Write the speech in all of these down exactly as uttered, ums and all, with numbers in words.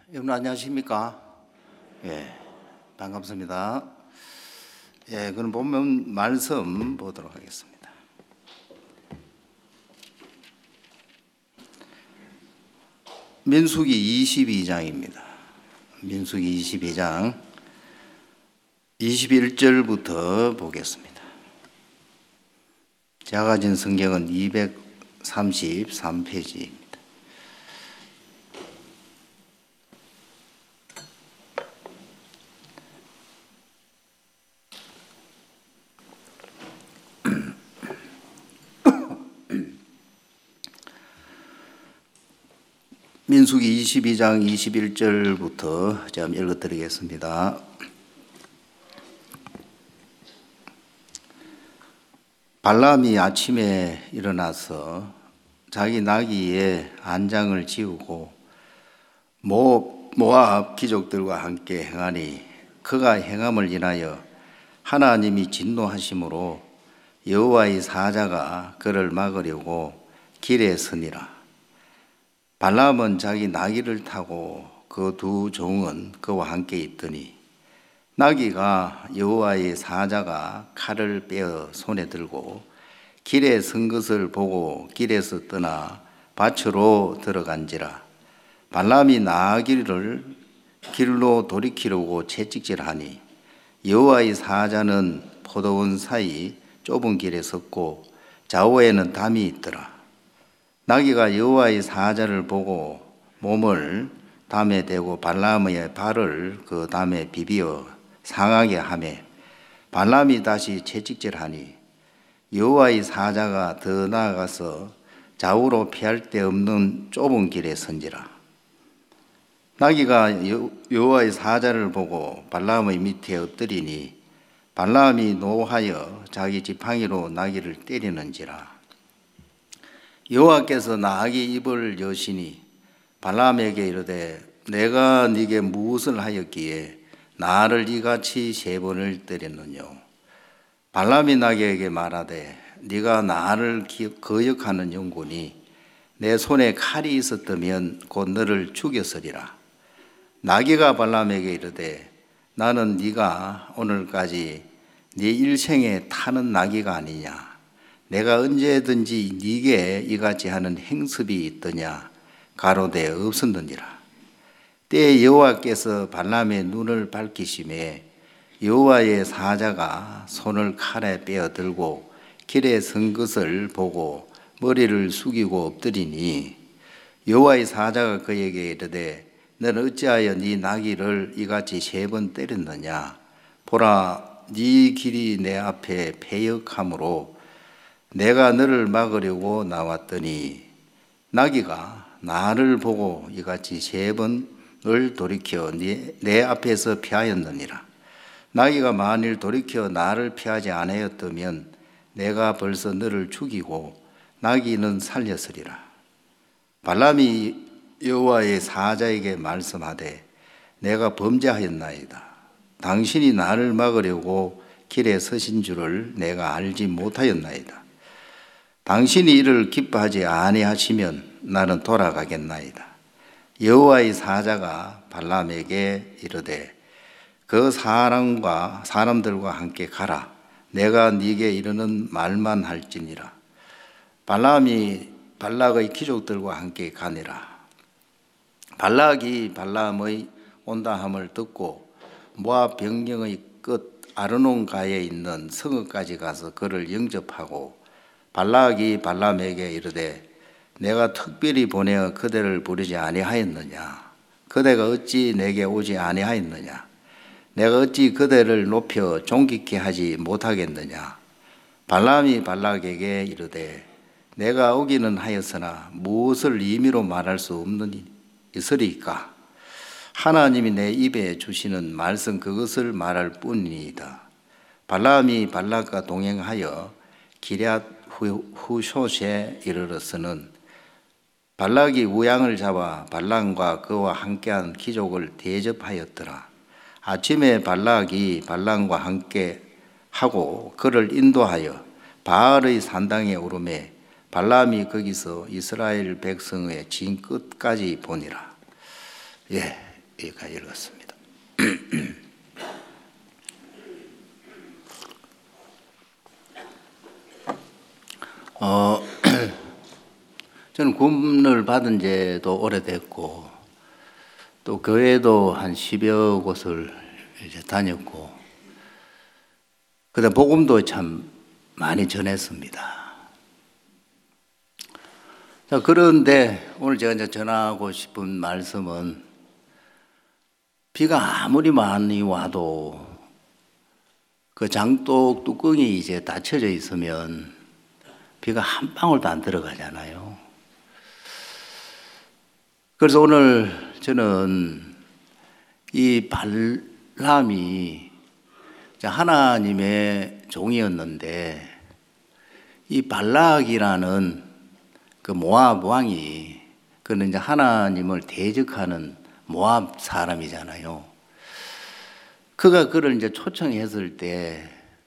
여러분 안녕하십니까? 예, 반갑습니다. 예, 그럼 본문 말씀 보도록 하겠습니다. 민수기 이십이 장입니다. 민수기 이십이 장 이십일 절부터 보겠습니다. 제가 가진 성경은 이백삼십삼 페이지입니다. 민수기 이십이 장 이십일 절부터 제가 읽어드리겠습니다. 발람이 아침에 일어나서 자기 나귀에 안장을 지우고 모, 모압 귀족들과 함께 행하니 그가 행함을 인하여 하나님이 진노하심으로 여호와의 사자가 그를 막으려고 길에 서니라. 발람은 자기 나귀를 타고 그 두 종은 그와 함께 있더니 나귀가 여호와의 사자가 칼을 빼어 손에 들고 길에 선 것을 보고 길에서 떠나 밭으로 들어간지라. 발람이 나귀를 길로 돌이키려고 채찍질하니 여호와의 사자는 포도원 사이 좁은 길에 섰고 좌우에는 담이 있더라. 나귀가 여호와의 사자를 보고 몸을 담에 대고 발람의 발을 그 담에 비비어 상하게 하매 발람이 다시 채찍질하니 여호와의 사자가 더 나아가서 좌우로 피할 데 없는 좁은 길에 선지라. 나귀가 여호와의 사자를 보고 발람의 밑에 엎드리니 발람이 노하여 자기 지팡이로 나귀를 때리는지라. 여호와께서 나귀 입을 여시니 발람에게 이르되 내가 네게 무엇을 하였기에 나를 이같이 세 번을 때렸느냐. 발람이 나귀에게 말하되 네가 나를 거역하는 영혼이 내 손에 칼이 있었다면 곧 너를 죽였으리라. 나귀가 발람에게 이르되 나는 네가 오늘까지 네 일생에 타는 나귀가 아니냐. 내가 언제든지 네게 이같이 하는 행습이 있더냐. 가로되 없었느니라. 때에 여호와께서 발람의 눈을 밝히심에 여호와의 사자가 손을 칼에 빼어들고 길에 선 것을 보고 머리를 숙이고 엎드리니 여호와의 사자가 그에게 이르되 너는 어찌하여 네 나귀를 이같이 세 번 때렸느냐. 보라, 네 길이 내 앞에 패역함으로 내가 너를 막으려고 나왔더니 나귀가 나를 보고 이같이 세 번을 돌이켜 내, 내 앞에서 피하였느니라. 나귀가 만일 돌이켜 나를 피하지 아니하였다면 내가 벌써 너를 죽이고 나귀는 살렸으리라. 발람이 여호와의 사자에게 말씀하되 내가 범죄하였나이다. 당신이 나를 막으려고 길에 서신 줄을 내가 알지 못하였나이다. 당신이 이를 기뻐하지 아니하시면 나는 돌아가겠나이다. 여호와의 사자가 발람에게 이르되 그 사람과 사람들과 함께 가라. 내가 네게 이르는 말만 할지니라. 발람이 발락의 귀족들과 함께 가니라. 발락이 발람의 온다함을 듣고 모압 변경의 끝 아르논가에 있는 성읍까지 가서 그를 영접하고 발락이 발람에게 이르되 내가 특별히 보내어 그대를 부르지 아니하였느냐. 그대가 어찌 내게 오지 아니하였느냐. 내가 어찌 그대를 높여 존귀케 하지 못하겠느냐. 발람이 발락에게 이르되 내가 오기는 하였으나 무엇을 임의로 말할 수 없는 있으리까. 하나님이 내 입에 주시는 말씀 그것을 말할 뿐이니이다. 발람이 발락과 동행하여 기럇 후숏에 이르러서는 발락이 우양을 잡아 발람과 그와 함께한 귀족을 대접하였더라. 아침에 발락이 발람과 함께 하고 그를 인도하여 바알의 산당에 오르매 발람이 거기서 이스라엘 백성의 진 끝까지 보니라. 예, 여기까지 읽었습니다. 어, 저는 구원을 받은 지도 오래됐고, 또 교회도 한 십여 곳을 이제 다녔고, 그 다음 복음도 참 많이 전했습니다. 자, 그런데 오늘 제가 이제 전하고 싶은 말씀은 비가 아무리 많이 와도 그 장독 뚜껑이 이제 닫혀져 있으면 비가 한 방울도 안 들어가잖아요. 그래서 오늘 저는 이 발람이 하나님의 종이었는데 이 발락이라는 그 모압 왕이 그는 이제 하나님을 대적하는 모압 사람이잖아요. 그가 그를 이제 초청했을 때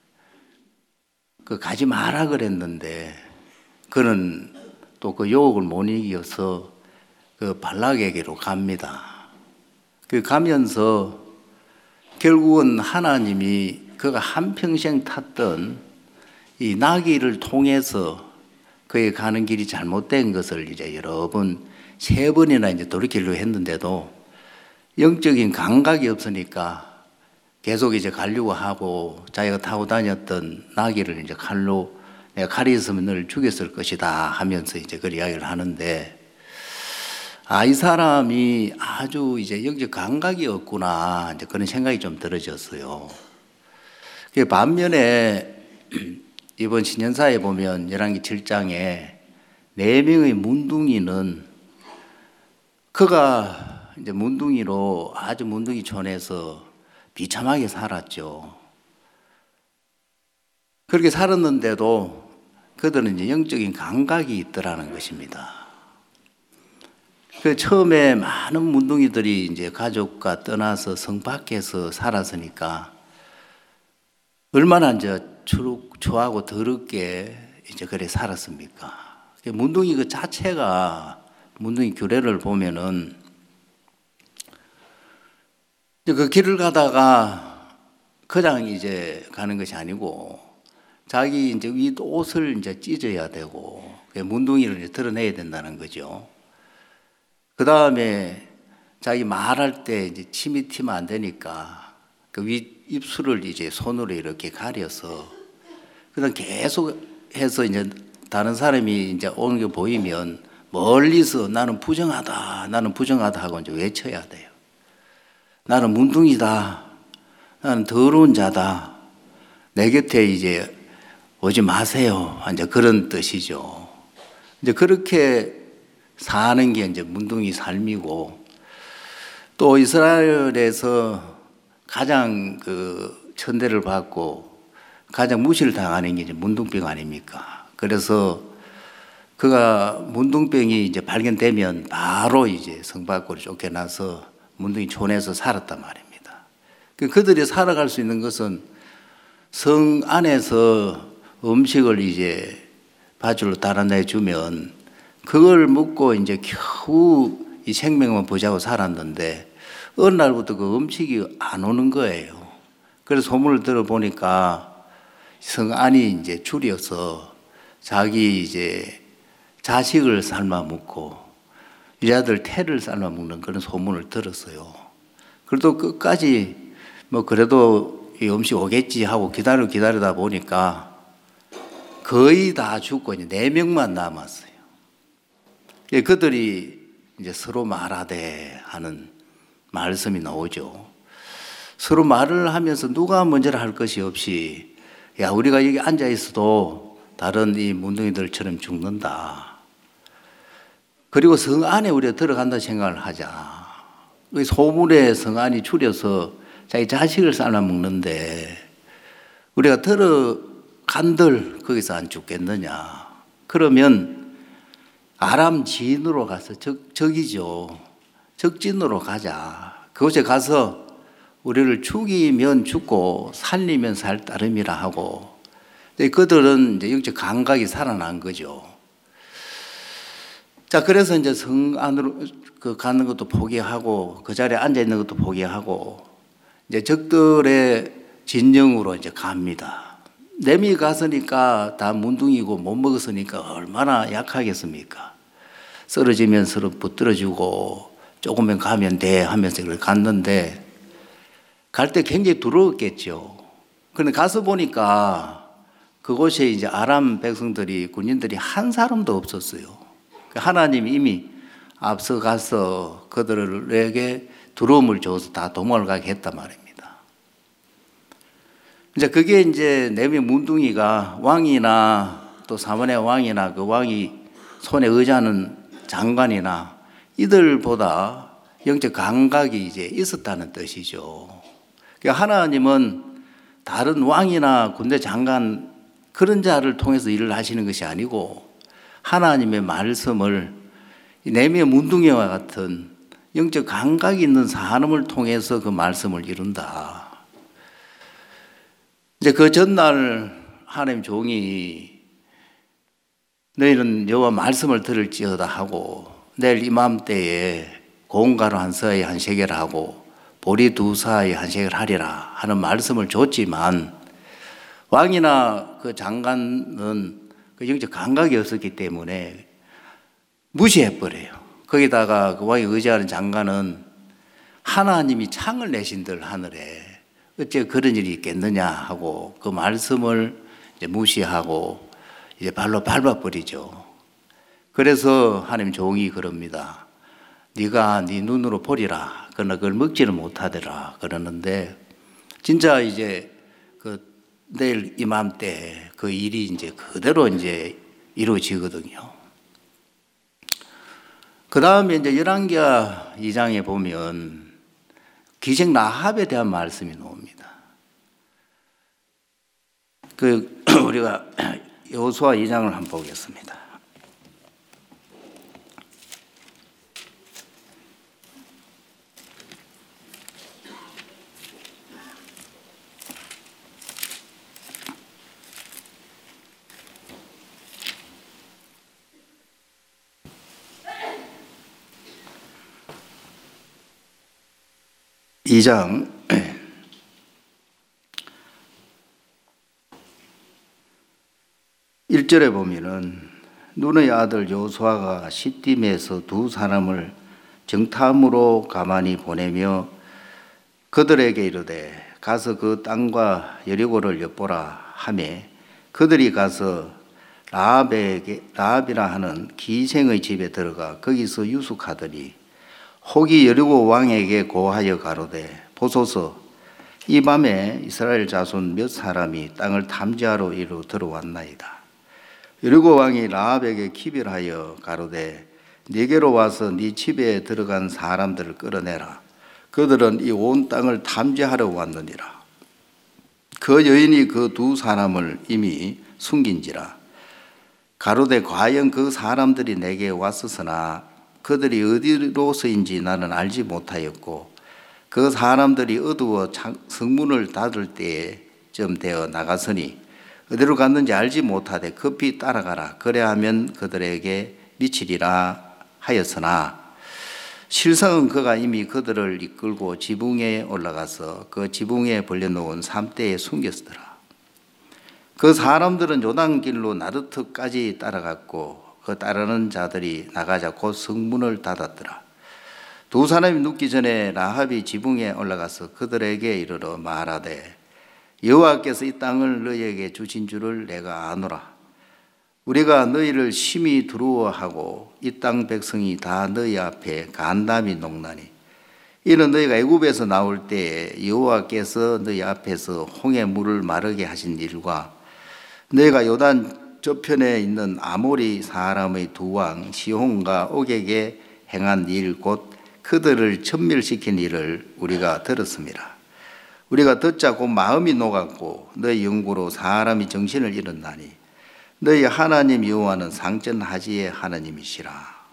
그 가지 마라 그랬는데 그는 또 그 유혹을 못 이겨서 그 발락에게로 갑니다. 그 가면서 결국은 하나님이 그가 한평생 탔던 이 나귀를 통해서 그의 가는 길이 잘못된 것을 이제 여러 번, 세 번이나 이제 돌이키려고 했는데도 영적인 감각이 없으니까 계속 이제 가려고 하고 자기가 타고 다녔던 나귀를 이제 칼로 내가 칼이 있으면 너를 죽였을 것이다 하면서 이제 그 이야기를 하는데 아, 이 사람이 아주 이제 영적 감각이 없구나 이제 그런 생각이 좀 들어졌어요. 반면에 이번 신년사에 보면 열왕기 칠 장에 네 명의 문둥이는 그가 이제 문둥이로 아주 문둥이촌에서 비참하게 살았죠. 그렇게 살았는데도 그들은 이제 영적인 감각이 있더라는 것입니다. 그 처음에 많은 문둥이들이 이제 가족과 떠나서 성 밖에서 살았으니까 얼마나 이제 추하고 더럽게 이제 그래 살았습니까? 문둥이 그 자체가 문둥이 규례를 보면은 그 길을 가다가 그냥 이제 가는 것이 아니고 자기 이제 윗옷을 이제 찢어야 되고 문둥이를 이제 드러내야 된다는 거죠. 그 다음에 자기 말할 때 이제 침이 튀면 안 되니까 그 윗 입술을 이제 손으로 이렇게 가려서 그다음 계속 해서 이제 다른 사람이 이제 오는 게 보이면 멀리서 나는 부정하다, 나는 부정하다 하고 이제 외쳐야 돼요. 나는 문둥이다. 나는 더러운 자다. 내 곁에 이제 오지 마세요. 이제 그런 뜻이죠. 이제 그렇게 사는 게 이제 문둥이 삶이고 또 이스라엘에서 가장 그 천대를 받고 가장 무시를 당하는 게 이제 문둥병 아닙니까? 그래서 그가 문둥병이 이제 발견되면 바로 이제 성 밖으로 쫓겨나서 문둥이촌에서 살았단 말입니다. 그들이 살아갈 수 있는 것은 성 안에서 음식을 이제 밧줄로 달아내 주면 그걸 먹고 이제 겨우 이 생명만 보자고 살았는데 어느 날부터 그 음식이 안 오는 거예요. 그래서 소문을 들어보니까 성 안이 이제 줄여서 자기 이제 자식을 삶아 먹고 여자들 태를 삶아 먹는 그런 소문을 들었어요. 그래도 끝까지 뭐 그래도 이 음식 오겠지 하고 기다려 기다리다 보니까 거의 다 죽고 이제 네 명만 남았어요. 그들이 이제 서로 말하되 하는 말씀이 나오죠. 서로 말을 하면서 누가 먼저를 할 것이 없이 야, 우리가 여기 앉아 있어도 다른 이 문둥이들처럼 죽는다. 그리고 성 안에 우리가 들어간다 생각을 하자. 소문에 성 안이 줄여서 자기 자식을 삶아 먹는데 우리가 들어간들 거기서 안 죽겠느냐. 그러면 아람 지인으로 가서 적, 적이죠. 적진으로 가자. 그곳에 가서 우리를 죽이면 죽고 살리면 살 따름이라 하고 그들은 이제 영적 감각이 살아난 거죠. 자, 그래서 이제 성 안으로 그 가는 것도 포기하고 그 자리에 앉아 있는 것도 포기하고 이제 적들의 진영으로 이제 갑니다. 내미 갔으니까 다 문둥이고 못 먹었으니까 얼마나 약하겠습니까? 쓰러지면 서로 붙들어주고 조금만 가면 돼 하면서 그걸 갔는데 갈 때 굉장히 두려웠겠죠. 그런데 가서 보니까 그곳에 이제 아람 백성들이 군인들이 한 사람도 없었어요. 하나님이 이미 앞서 가서 그들에게 두려움을 줘서 다 도망을 가게 했단 말입니다. 이제 그게 이제 내미 문둥이가 왕이나 또 사만의 왕이나 그 왕이 손에 의지하는 장관이나 이들보다 영적 감각이 이제 있었다는 뜻이죠. 그러니까 하나님은 다른 왕이나 군대 장관 그런 자를 통해서 일을 하시는 것이 아니고 하나님의 말씀을 내미의 문둥이와 같은 영적 감각이 있는 사람을 통해서 그 말씀을 이룬다. 이제 그 전날 하나님 종이 너희는 여호와 말씀을 들을지어다 하고 내일 이맘때에 고운가루 한 서에 한 세겔 하고 보리 두 사에 한 세겔 하리라 하는 말씀을 줬지만 왕이나 그 장관은 그 영적 감각이 없었기 때문에 무시해버려요. 거기다가 그 왕이 의지하는 장관은 하나님이 창을 내신들 하늘에 어째 그런 일이 있겠느냐 하고 그 말씀을 이제 무시하고 이제 발로 밟아버리죠. 그래서 하나님 종이 그럽니다. 네가 네 눈으로 보리라. 그러나 그걸 먹지는 못하더라. 그러는데 진짜 이제 그 내일 이맘때 그 일이 이제 그대로 이제 이루어지거든요. 그 다음에 이제 열왕기하 이 장에 보면 기생 라합에 대한 말씀이 나옵니다. 그 우리가 여호수아 이 장을 한번 보겠습니다. 이 장 일 절에 보면은 눈의 아들 여호수아가 시딤에서 두 사람을 정탐으로 가만히 보내며 그들에게 이르되 가서 그 땅과 여리고를 엿보라 하매 그들이 가서 라합에게 라합이라 하는 기생의 집에 들어가 거기서 유숙하더니 혹이 여리고 왕에게 고하여 가로되 보소서 이 밤에 이스라엘 자손 몇 사람이 땅을 탐지하러 이리로 들어왔나이다. 여리고 왕이 라합에게 기별하여 가로되 네게로 와서 네 집에 들어간 사람들을 끌어내라. 그들은 이 온 땅을 탐지하러 왔느니라. 그 여인이 그 두 사람을 이미 숨긴지라. 가로되 과연 그 사람들이 내게 왔었으나 그들이 어디로서인지 나는 알지 못하였고 그 사람들이 어두워 성문을 닫을 때쯤 되어 나갔으니 어디로 갔는지 알지 못하되 급히 따라가라. 그래야하면 그들에게 미치리라 하였으나 실상은 그가 이미 그들을 이끌고 지붕에 올라가서 그 지붕에 벌려놓은 삼대에 숨겼더라. 그 사람들은 요단길로 나르트까지 따라갔고 그 따르는 자들이 나가자 곧 성문을 닫았더라. 두 사람이 눕기 전에 라합이 지붕에 올라가서 그들에게 이르러 말하되 여호와께서 이 땅을 너희에게 주신 줄을 내가 아노라. 우리가 너희를 심히 두려워하고 이 땅 백성이 다 너희 앞에 간담이 녹나니 이는 너희가 애굽에서 나올 때에 여호와께서 너희 앞에서 홍해 물을 마르게 하신 일과 너희가 요단 저편에 있는 아모리 사람의 두 왕 시혼과 옥에게 행한 일 곧 그들을 천멸시킨 일을 우리가 들었습니다. 우리가 듣자 곧 마음이 녹았고 너희 영구로 사람이 정신을 잃었나니 너희 하나님 여호와는 상전하지의 하나님이시라.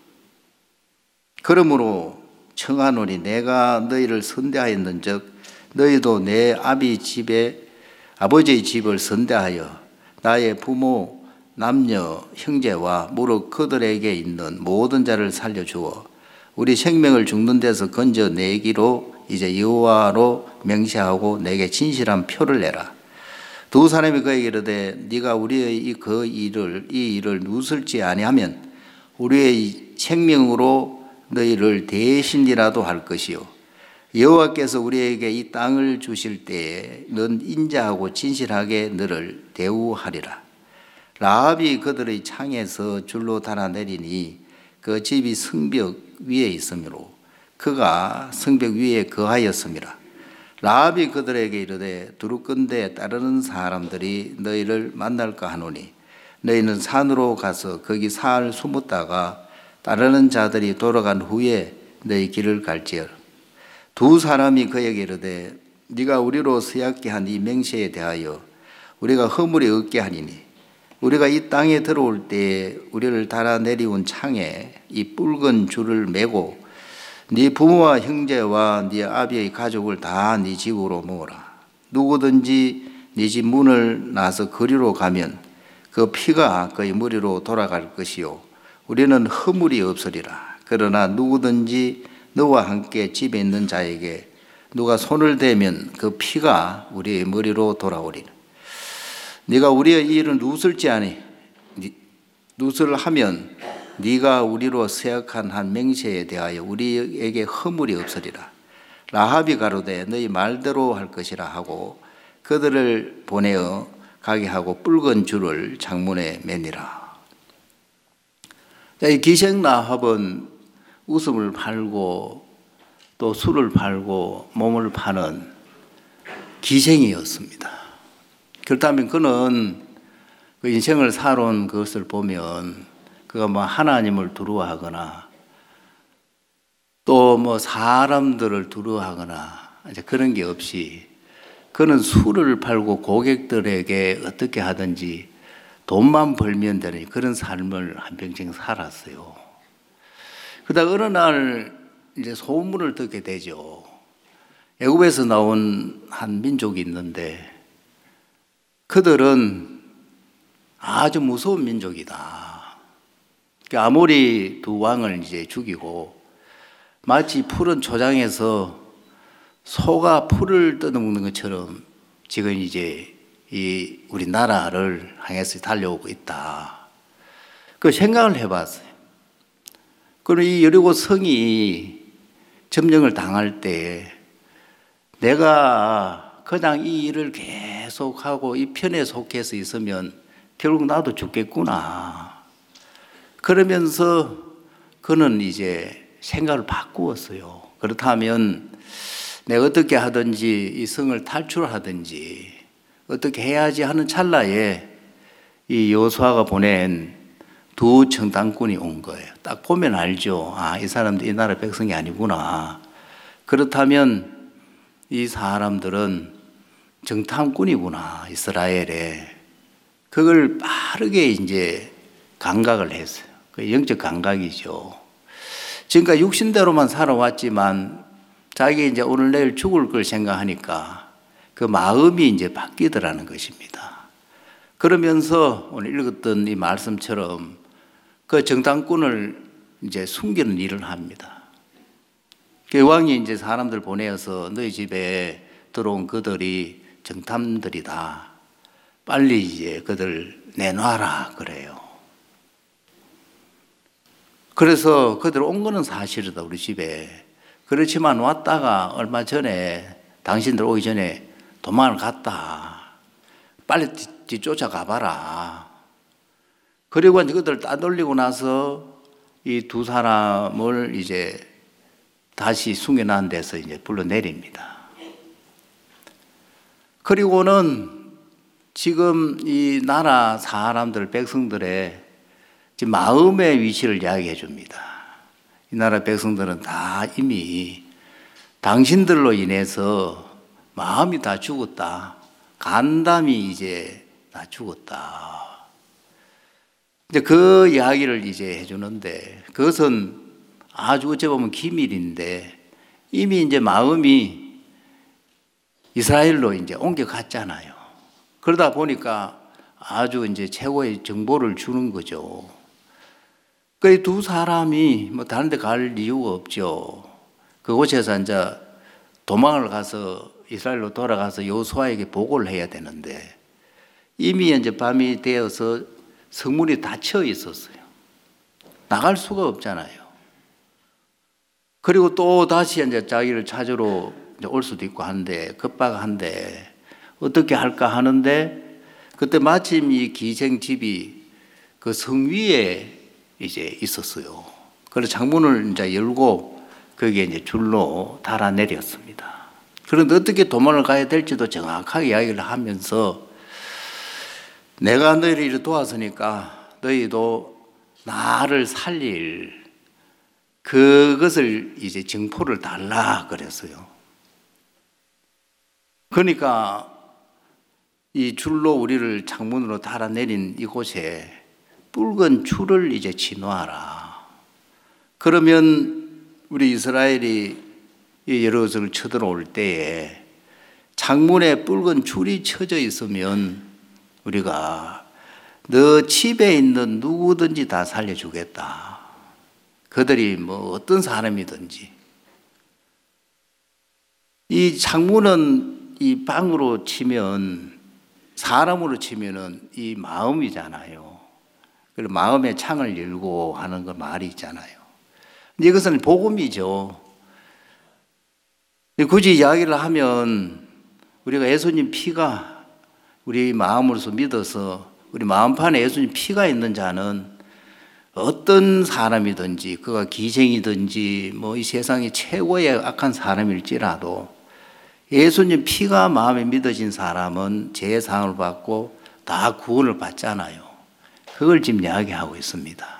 그러므로 청하노니 내가 너희를 선대하였는즉 너희도 내 아비 집에 아버지의 집을 선대하여 나의 부모 남녀 형제와 무릇 그들에게 있는 모든 자를 살려주어 우리 생명을 죽는 데서 건져내기로 이제 여호와로 명시하고 내게 진실한 표를 내라. 두 사람이 그에게 이르되 네가 우리의 이 그 일을 이 일을 누설지 아니하면 우리의 생명으로 너희를 대신이라도 할 것이요 여호와께서 우리에게 이 땅을 주실 때에 넌 인자하고 진실하게 너를 대우하리라. 라합이 그들의 창에서 줄로 달아내리니 그 집이 성벽 위에 있으므로 그가 성벽 위에 거하였음이라. 라합이 그들에게 이르되 두루건대 따르는 사람들이 너희를 만날까 하노니 너희는 산으로 가서 거기 사흘 숨었다가 따르는 자들이 돌아간 후에 너희 길을 갈지어라. 두 사람이 그에게 이르되 네가 우리로 서약게 한 이 맹세에 대하여 우리가 허물이 없게 하니니 우리가 이 땅에 들어올 때에 우리를 달아내리운 창에 이 붉은 줄을 매고 네 부모와 형제와 네 아비의 가족을 다 네 집으로 모으라. 누구든지 네 집 문을 나서 거리로 가면 그 피가 그의 머리로 돌아갈 것이요 우리는 허물이 없으리라. 그러나 누구든지 너와 함께 집에 있는 자에게 누가 손을 대면 그 피가 우리의 머리로 돌아오리라. 네가 우리의 일을 누설지 아니 누설하면 네가 우리로 서약한 한 맹세에 대하여 우리에게 허물이 없으리라. 라합이 가로되 너희 말대로 할 것이라 하고 그들을 보내어 가게 하고 붉은 줄을 창문에 매니라. 이 기생 라합은 웃음을 팔고 또 술을 팔고 몸을 파는 기생이었습니다. 그렇다면 그는 그 인생을 살아온 것을 보면 그가 뭐 하나님을 두려워하거나 또 뭐 사람들을 두려워하거나 이제 그런 게 없이 그는 술을 팔고 고객들에게 어떻게 하든지 돈만 벌면 되는 그런 삶을 한평생 살았어요. 그러다 어느 날 이제 소문을 듣게 되죠. 애굽에서 나온 한 민족이 있는데 그들은 아주 무서운 민족이다. 아모리 두 왕을 이제 죽이고 마치 푸른 초장에서 소가 풀을 뜯어먹는 것처럼 지금 이제 이 우리나라를 향해서 달려오고 있다. 그 생각을 해봤어요. 그리고 이 여리고 성이 점령을 당할 때 내가 그냥 이 일을 계속하고 이 편에 속해서 있으면 결국 나도 죽겠구나. 그러면서 그는 이제 생각을 바꾸었어요. 그렇다면 내가 어떻게 하든지 이 성을 탈출하든지 어떻게 해야지 하는 찰나에 이 여호수아가 보낸 두 정탐꾼이 온 거예요. 딱 보면 알죠. 아, 이 사람들 이 나라 백성이 아니구나. 그렇다면 이 사람들은 정탐꾼이구나, 이스라엘에. 그걸 빠르게 이제 감각을 했어요. 그 영적 감각이죠. 지금까지 육신대로만 살아왔지만 자기 이제 오늘 내일 죽을 걸 생각하니까 그 마음이 이제 바뀌더라는 것입니다. 그러면서 오늘 읽었던 이 말씀처럼 그 정탐꾼을 이제 숨기는 일을 합니다. 그 왕이 이제 사람들 보내어서 너희 집에 들어온 그들이 정탐들이다. 빨리 이제 그들 내놔라 그래요. 그래서 그들 온 거는 사실이다, 우리 집에. 그렇지만 왔다가 얼마 전에 당신들 오기 전에 도망을 갔다. 빨리 뒤쫓아 가봐라. 그리고 이제 그들 따돌리고 나서 이 두 사람을 이제 다시 숨겨놓은 데서 이제 불러내립니다. 그리고는 지금 이 나라 사람들, 백성들의 지금 마음의 위치를 이야기해 줍니다. 이 나라 백성들은 다 이미 당신들로 인해서 마음이 다 죽었다. 간담이 이제 다 죽었다. 이제 그 이야기를 이제 해주는데 그것은 아주 어찌 보면 기밀인데 이미 이제 마음이 이스라엘로 이제 옮겨갔잖아요. 그러다 보니까 아주 이제 최고의 정보를 주는 거죠. 그 두 사람이 뭐 다른 데 갈 이유가 없죠. 그곳에서 이제 도망을 가서 이스라엘로 돌아가서 여호수아에게 보고를 해야 되는데 이미 이제 밤이 되어서 성문이 닫혀 있었어요. 나갈 수가 없잖아요. 그리고 또 다시 이제 자기를 찾으러 이제 올 수도 있고 한데 급박한데 어떻게 할까 하는데 그때 마침 이 기생집이 그 성 위에 이제 있었어요. 그래서 창문을 이제 열고 거기에 이제 줄로 달아 내렸습니다. 그런데 어떻게 도망을 가야 될지도 정확하게 이야기를 하면서 내가 너희를 도왔으니까 너희도 나를 살릴 그것을 이제 증포를 달라 그랬어요. 그러니까 이 줄로 우리를 창문으로 달아내린 이곳에 붉은 줄을 이제 치놓아라. 그러면 우리 이스라엘이 여러 것을 쳐들어올 때에 창문에 붉은 줄이 쳐져 있으면 우리가 너 집에 있는 누구든지 다 살려주겠다. 그들이 뭐 어떤 사람이든지. 이 창문은 이 방으로 치면 사람으로 치면은 이 마음이잖아요. 그리고 마음의 창을 열고 하는 그 말이 있잖아요. 근데 이것은 복음이죠. 굳이 이야기를 하면 우리가 예수님 피가 우리 마음으로서 믿어서 우리 마음판에 예수님 피가 있는 자는 어떤 사람이든지 그가 기생이든지 뭐 이 세상의 최고의 악한 사람일지라도 예수님 피가 마음에 믿어진 사람은 제사함을 받고 다 구원을 받잖아요. 그걸 지금 이야기하고 있습니다.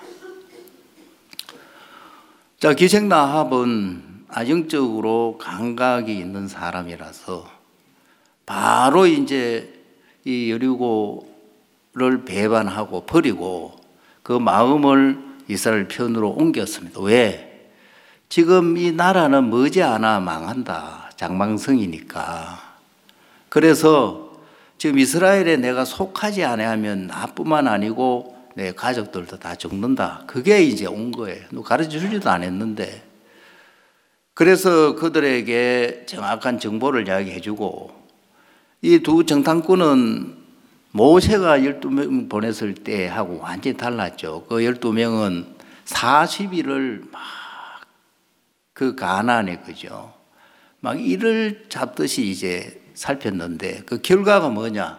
자, 기생 라합은 아정적으로 감각이 있는 사람이라서 바로 이제 이 여리고를 배반하고 버리고 그 마음을 이스라엘 편으로 옮겼습니다. 왜? 지금 이 나라는 머지않아 망한다. 장망성이니까. 그래서 지금 이스라엘에 내가 속하지 아니하면 나뿐만 아니고 내 가족들도 다 죽는다. 그게 이제 온 거예요. 누가 가르쳐 주지도 않았는데. 그래서 그들에게 정확한 정보를 이야기해 주고 이 두 정탐꾼은 모세가 열두 명 보냈을 때하고 완전히 달랐죠. 그 열두 명은 사십 일을 막 그 가나안에 그죠. 막 이를 잡듯이 이제 살폈는데 그 결과가 뭐냐?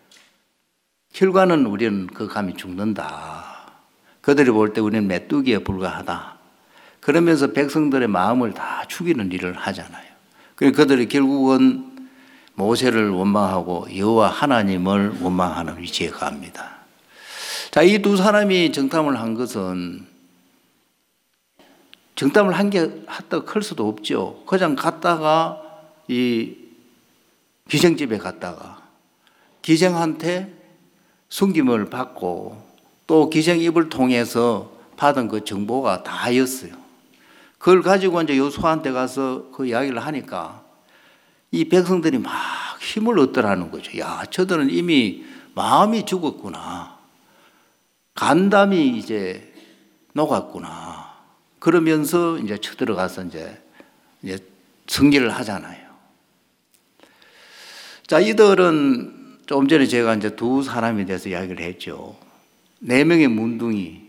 결과는 우리는 그 감히 죽는다. 그들이 볼 때 우리는 메뚜기에 불과하다. 그러면서 백성들의 마음을 다 죽이는 일을 하잖아요. 그래서 그들이 결국은 모세를 원망하고 여호와 하나님을 원망하는 위치에 갑니다. 자, 이 두 사람이 정탐을 한 것은 정탐을 한 게 하다가 클 수도 없죠. 그냥 갔다가 이 기생집에 갔다가 기생한테 숨김을 받고 또 기생 입을 통해서 받은 그 정보가 다였어요. 그걸 가지고 이제 여호수아한테 가서 그 이야기를 하니까 이 백성들이 막 힘을 얻더라는 거죠. 야, 저들은 이미 마음이 죽었구나. 간담이 이제 녹았구나. 그러면서 이제 쳐들어가서 이제, 이제 승리를 하잖아요. 자, 이들은 좀 전에 제가 이제 두 사람에 대해서 이야기를 했죠. 네 명의 문둥이,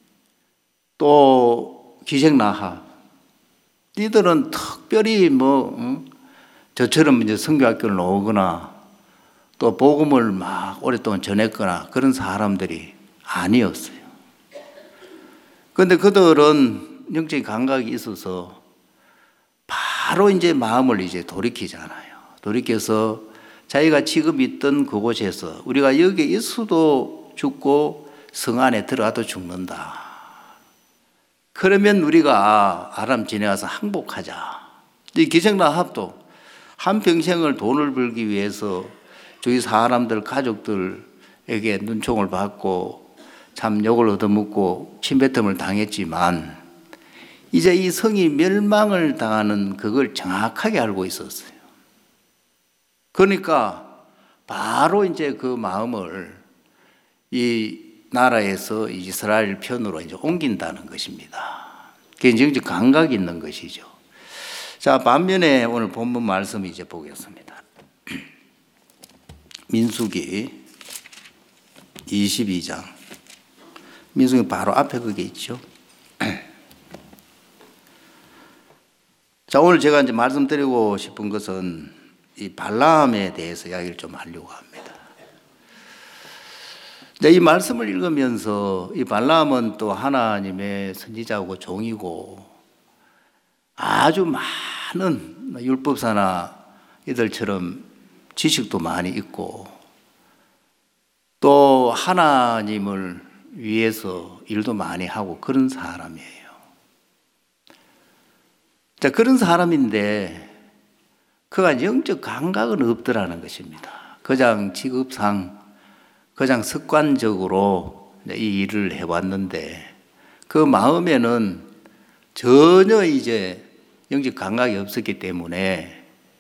또 기생 라합. 이들은 특별히 뭐, 응? 저처럼 이제 선교학교를 나오거나 또 복음을 막 오랫동안 전했거나 그런 사람들이 아니었어요. 그런데 그들은 영적인 감각이 있어서 바로 이제 마음을 이제 돌이키잖아요. 돌이켜서 자기가 지금 있던 그곳에서 우리가 여기에 있어도 죽고 성 안에 들어가도 죽는다. 그러면 우리가 아람 지내가서 항복하자. 이 기생 라합도 한평생을 돈을 벌기 위해서 주위 사람들, 가족들에게 눈총을 받고 참 욕을 얻어먹고 침뱉음을 당했지만 이제 이 성이 멸망을 당하는 그걸 정확하게 알고 있었어요. 그러니까 바로 이제 그 마음을 이 나라에서 이스라엘 편으로 이제 옮긴다는 것입니다. 그게 이제 감각이 있는 것이죠. 자, 반면에 오늘 본문 말씀 이제 보겠습니다. 민수기 이십이 장. 민수기 바로 앞에 그게 있죠. 자, 오늘 제가 이제 말씀드리고 싶은 것은 이 발람에 대해서 이야기를 좀 하려고 합니다. 이 말씀을 읽으면서 이 발람은 또 하나님의 선지자고 종이고 아주 많은 율법사나 이들처럼 지식도 많이 있고 또 하나님을 위해서 일도 많이 하고 그런 사람이에요. 자, 그런 사람인데 그가 영적 감각은 없더라는 것입니다. 그냥 직업상, 그냥 습관적으로 이 일을 해왔는데 그 마음에는 전혀 이제 영적 감각이 없었기 때문에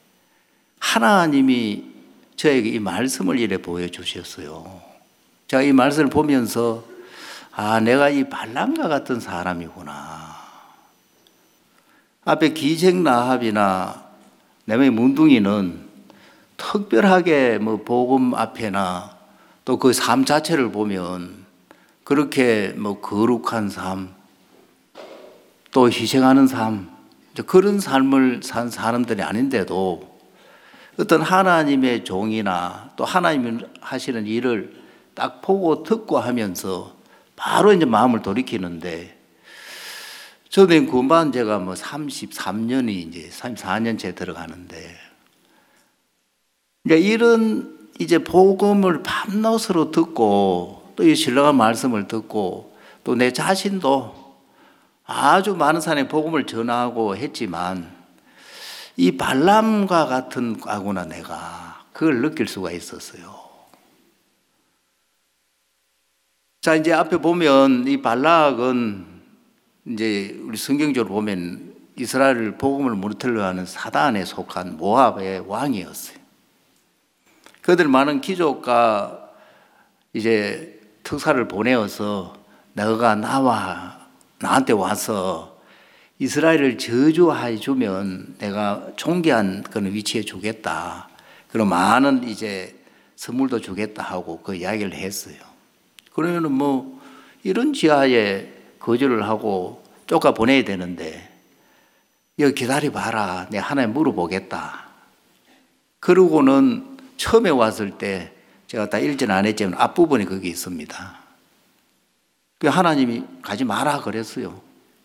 하나님이 저에게 이 말씀을 이래 보여주셨어요. 제가 이 말씀을 보면서 아, 내가 이 발람과 같은 사람이구나. 앞에 기생 라합이나 내의 문둥이는 특별하게 뭐 복음 앞에나 또 그 삶 자체를 보면 그렇게 뭐 거룩한 삶, 또 희생하는 삶, 그런 삶을 산 사람들이 아닌데도 어떤 하나님의 종이나 또 하나님이 하시는 일을 딱 보고 듣고 하면서 바로 이제 마음을 돌이키는데 저는 금방 제가 뭐 삼십삼 년이 이제 삼십사 년째 들어가는데 이제 이런 이제 복음을 밤낮으로 듣고 또 이 신령한 말씀을 듣고 또 내 자신도 아주 많은 사람의 복음을 전하고 했지만 이 발람과 같은 과구나 내가 그걸 느낄 수가 있었어요. 자, 이제 앞에 보면 이 발락은 이제 우리 성경적으로 보면 이스라엘 복음을 무너뜨리려 하는 사단에 속한 모압의 왕이었어요. 그들 많은 귀족과 이제 특사를 보내어서 너가 나와 나한테 와서 이스라엘을 저주해 주면 내가 존귀한 그런 위치에 주겠다. 그럼 많은 이제 선물도 주겠다 하고 그 이야기를 했어요. 그러면은 뭐 이런 지하에 거절을 하고 쫓아 보내야 되는데 여기 기다려봐라. 내가 하나님 물어보겠다. 그러고는 처음에 왔을 때 제가 다 읽지는 안 했지만 앞부분이 거기 있습니다. 그 하나님이 가지 마라 그랬어요.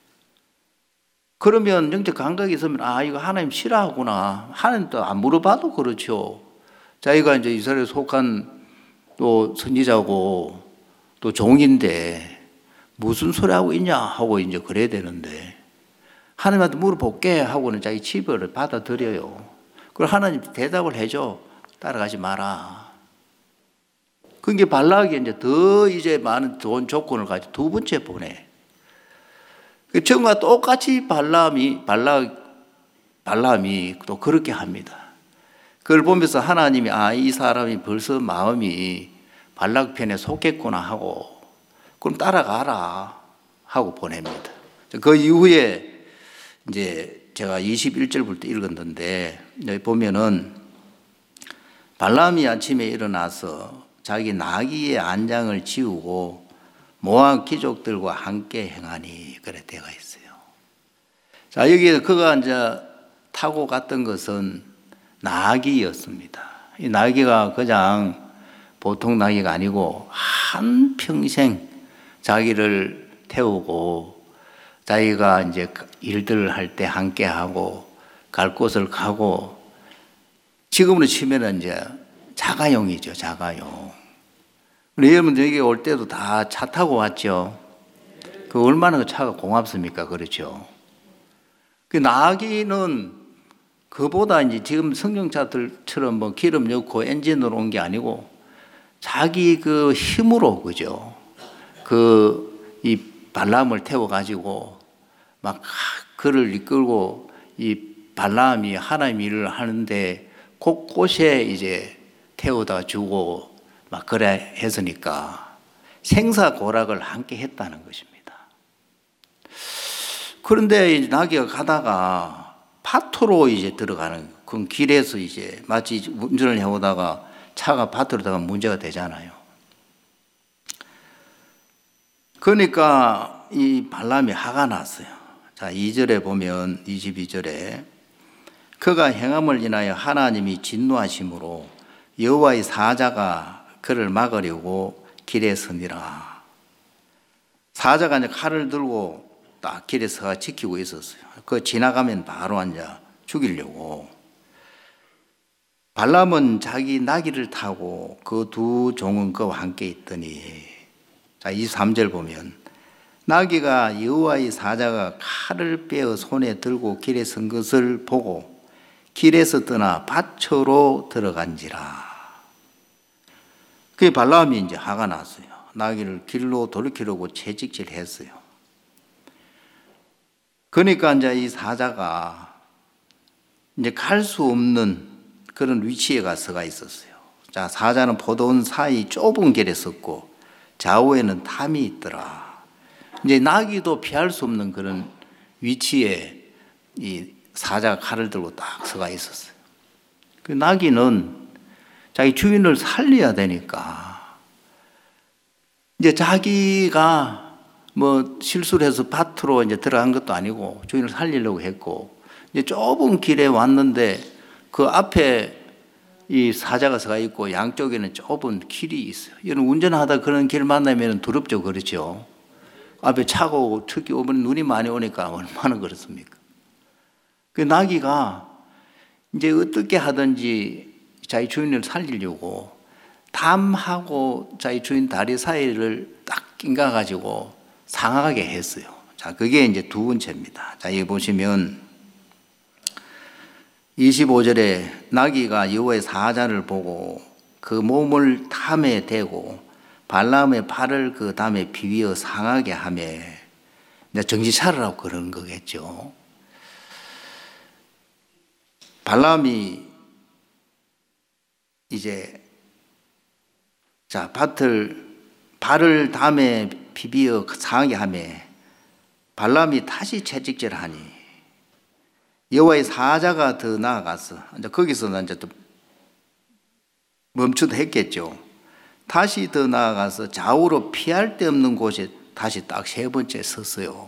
그러면 영적 감각이 있으면 아 이거 하나님 싫어하구나. 하나님도 안 물어봐도 그렇죠. 자기가 이제 이스라엘에 속한 또 선지자고 또 종인데 무슨 소리 하고 있냐 하고 이제 그래야 되는데 하나님한테 물어볼게 하고는 자기 치부를 받아들여요. 그걸 하나님 대답을 해줘. 따라가지 마라. 그게 발락이 이제 더 이제 많은 좋은 조건을 가지고 두 번째 보내. 처음과 똑같이 발람이 발락 발람이 또 그렇게 합니다. 그걸 보면서 하나님이 아, 이 사람이 벌써 마음이 발락 편에 속겠구나 하고 그럼 따라가라 하고 보냅니다. 그 이후에 이제 제가 이십일 절부터 읽었는데 여기 보면은 발람이 아침에 일어나서 자기 나귀의 안장을 지우고 모압 귀족들과 함께 행하니 그래 되어 있어요. 자, 여기에 그가 이제 타고 갔던 것은 나귀였습니다. 이 나귀가 그냥 보통 나귀가 아니고 한 평생 자기를 태우고 자기가 이제 일들을 할 때 함께 하고 갈 곳을 가고 지금으로 치면은 이제 자가용이죠, 자가용. 우리 여러분들 여기 올 때도 다 차 타고 왔죠. 그 얼마나 그 차가 고맙습니까, 그렇죠? 그 나귀는 그보다 이제 지금 승용차들처럼 뭐 기름 넣고 엔진으로 온 게 아니고 자기 그 힘으로 그죠? 그 이 발람을 태워 가지고 막 그를 이끌고 이 발람이 하나님 일을 하는데 곳곳에 이제 태워다 주고 막 그래 했으니까 생사고락을 함께 했다는 것입니다. 그런데 이제 나귀가 가다가 밭으로 이제 들어가는, 그 길에서 이제 마치 운전을 해오다가 차가 밭으로 들어가면 문제가 되잖아요. 그러니까 이 발람이 화가 났어요. 자, 이 절에 보면 이십이 절에 그가 행함을 인하여 하나님이 진노하심으로 여호와의 사자가 그를 막으려고 길에 서니라. 사자가 이제 칼을 들고 딱 길에 서가 지키고 있었어요. 그 지나가면 바로 앉아 죽이려고. 발람은 자기 나귀를 타고 그 두 종은 그와 함께 있더니, 자, 이십삼 절 보면 나귀가 여호와의 사자가 칼을 빼어 손에 들고 길에 선 것을 보고 길에서 떠나 밭으로 들어간지라. 그 발람이 이제 화가 났어요. 나귀를 길로 돌이키려고 채찍질했어요. 그러니까 이제 이 사자가 이제 갈 수 없는 그런 위치에 가서가 있었어요. 자, 사자는 포도원 사이 좁은 길에 섰고 좌우에는 담이 있더라. 이제 나귀도 피할 수 없는 그런 위치에 이 사자가 칼을 들고 딱 서가 있었어요. 그 나귀는 자기 주인을 살려야 되니까 이제 자기가 뭐 실수를 해서 밭으로 이제 들어간 것도 아니고 주인을 살리려고 했고, 이제 좁은 길에 왔는데 그 앞에 이 사자가 서가 있고 양쪽에는 좁은 길이 있어요. 이런 운전하다 그런 길 만나면 두렵죠, 그렇죠? 앞에 차가 오고 특히 오면 눈이 많이 오니까 얼마나 그렇습니까? 그 나귀가 이제 어떻게 하든지 자기 주인을 살리려고 담하고 자기 주인 다리 사이를 딱 낑가 가지고 상하게 했어요. 자, 그게 이제 두 번째입니다. 자, 여기 보시면 이십오 절에 나귀가 여호와의 사자를 보고 그 몸을 담에 대고 발람의 발을 그 담에 비비어 상하게 하며, 이제 정신 차리라고 그러는 거겠죠. 발람이 이제 자 밭을 발을 담에 비비어 상하게 하며 발람이 다시 채찍질하니 여호와의 사자가 더 나아가서 이제 거기서 이제 또 멈추다 했겠죠. 다시 더 나아가서 좌우로 피할 데 없는 곳에 다시 딱 세 번째 섰어요.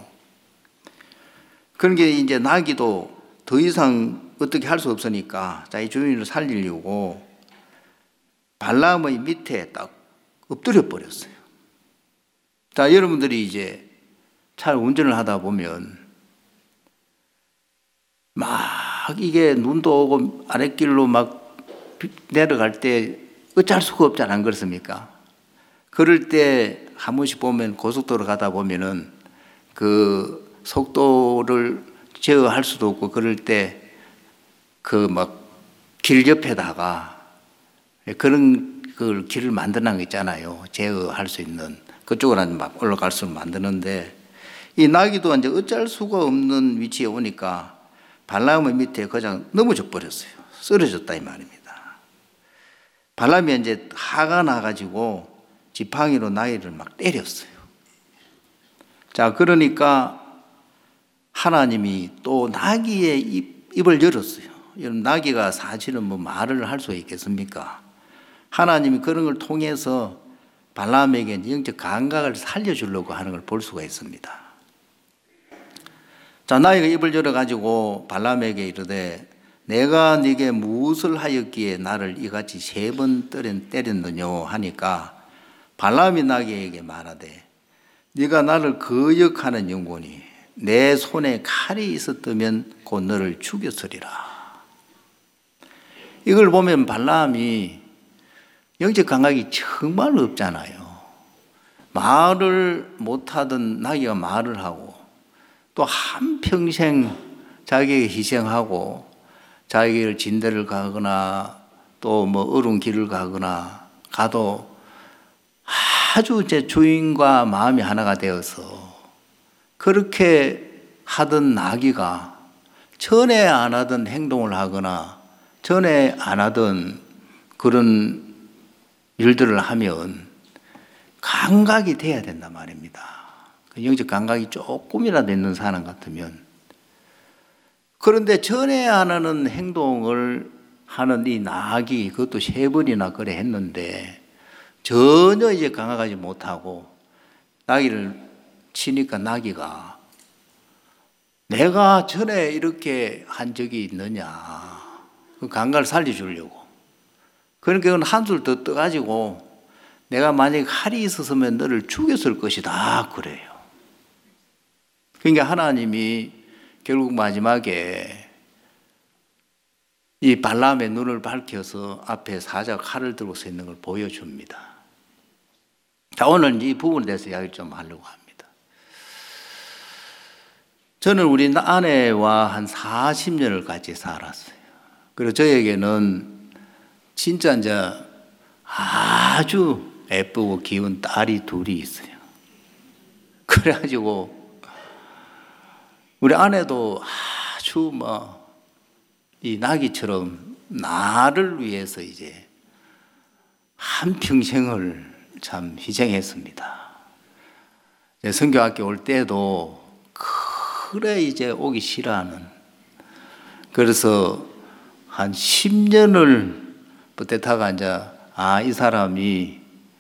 그런 게 이제 나귀도 더 이상 어떻게 할 수 없으니까 자기 주인을 살리려고 발람의 밑에 딱 엎드려 버렸어요. 자, 여러분들이 이제 차 운전을 하다 보면 막 이게 눈도 오고 아랫길로 막 내려갈 때 어쩔 수가 없잖아, 안 그렇습니까? 그럴 때 한 번씩 보면 고속도로 가다 보면은 그 속도를 제어할 수도 없고 그럴 때 그 막 길 옆에다가 그런 그 길을 만드는 거 있잖아요. 제어할 수 있는 그쪽으로 막 올라갈 수 만드는데 이 나귀도 이제 어쩔 수가 없는 위치에 오니까 발람의 밑에 그냥 넘어져 버렸어요. 쓰러졌다 이 말입니다. 발람이 이제 화가 나가지고 지팡이로 나귀를 막 때렸어요. 자, 그러니까 하나님이 또 나귀의 입, 입을 열었어요. 여러분, 나귀가 사실은 뭐 말을 할 수 있겠습니까? 하나님이 그런 걸 통해서 발람에게 영적 감각을 살려주려고 하는 걸 볼 수가 있습니다. 자, 나귀가 입을 열어가지고 발람에게 이르되 내가 네게 무엇을 하였기에 나를 이같이 세 번 때렸느냐 하니까 발람이 나귀에게 말하되 네가 나를 거역하는 영혼이 내 손에 칼이 있었다면 곧 너를 죽였으리라. 이걸 보면 발람이 영적 감각이 정말 없잖아요. 말을 못하던 나귀가 말을 하고 또 한평생 자기에게 희생하고 자기를 진대를 가거나 또 뭐 어려운 길을 가거나 가도 아주 제 주인과 마음이 하나가 되어서 그렇게 하던 나귀가 전에 안 하던 행동을 하거나 전에 안 하던 그런 일들을 하면 감각이 돼야 된단 말입니다. 그 영적 감각이 조금이라도 있는 사람 같으면. 그런데 전에 안 하는 행동을 하는 이 나귀, 그것도 세 번이나 그래 했는데 전혀 이제 강화하지 못하고 나귀를 치니까 나귀가 내가 전에 이렇게 한 적이 있느냐, 그 감각을 살려주려고. 그러니까 그건 한술 더 떠가지고 내가 만약에 칼이 있었으면 너를 죽였을 것이다 그래요. 그러니까 하나님이 결국 마지막에 이 발람의 눈을 밝혀서 앞에 사자가 칼을 들고 서 있는 걸 보여줍니다. 자, 오늘 이 부분에 대해서 이야기를 좀 하려고 합니다. 저는 우리 아내와 한 사십 년을 같이 살았어요. 그리고 저에게는 진짜 이제 아주 예쁘고 귀여운 딸이 둘이 있어요. 그래가지고 우리 아내도 아주 뭐 이 나귀처럼 나를 위해서 이제 한 평생을 참 희생했습니다. 선교학교 올 때도 그래 이제 오기 싫어하는, 그래서 한 십 년을 버텼다가 이제 아, 이 사람이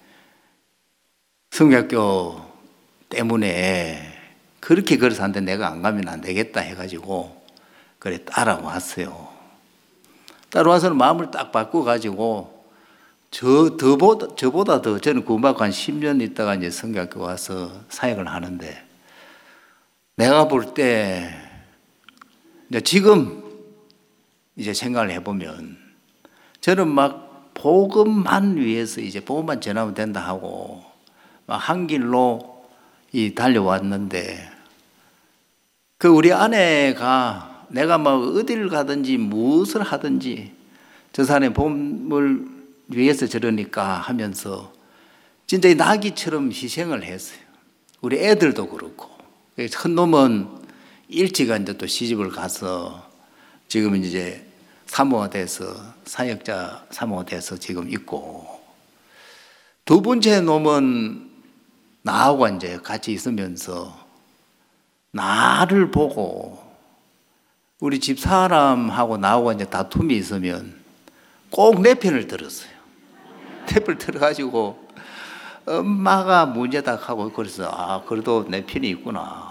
선교학교 때문에 그렇게 걸어서 하는데 내가 안 가면 안 되겠다 해가지고 그래 따라왔어요. 따라와서는 마음을 딱 바꿔가지고 저, 더보다, 저보다 더 저는 구원받고 한 십 년 있다가 이제 선교학교 와서 사역을 하는데 내가 볼 때 이제 지금 이제 생각을 해보면 저는 막 복음만 위해서 이제 복음만 전하면 된다 하고 막 한 길로 이 달려왔는데 그 우리 아내가 내가 막 어디를 가든지 무엇을 하든지 저 사람의 복음을 위해서 저러니까 하면서 진짜 이 나귀처럼 희생을 했어요. 우리 애들도 그렇고. 큰 놈은 일찍 이제 또 시집을 가서 지금 이제 사모가 돼서 사역자 사모가 돼서 지금 있고, 두 번째 놈은 나하고 이제 같이 있으면서 나를 보고 우리 집 사람하고 나하고 이제 다툼이 있으면 꼭 내 편을 들었어요. 내 편을 들어가지고 엄마가 문제다 하고 그래서 아, 그래도 내 편이 있구나.